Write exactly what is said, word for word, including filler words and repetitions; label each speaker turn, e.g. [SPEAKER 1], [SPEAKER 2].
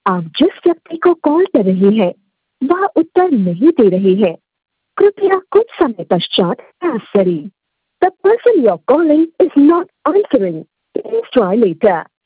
[SPEAKER 1] आप जिस व्यक्ति को कॉल कर रही हैं, वह उत्तर नहीं दे रही है। कृपया कुछ समय पश्चात प्रयास करें। The person you're calling is not answering. Please try later.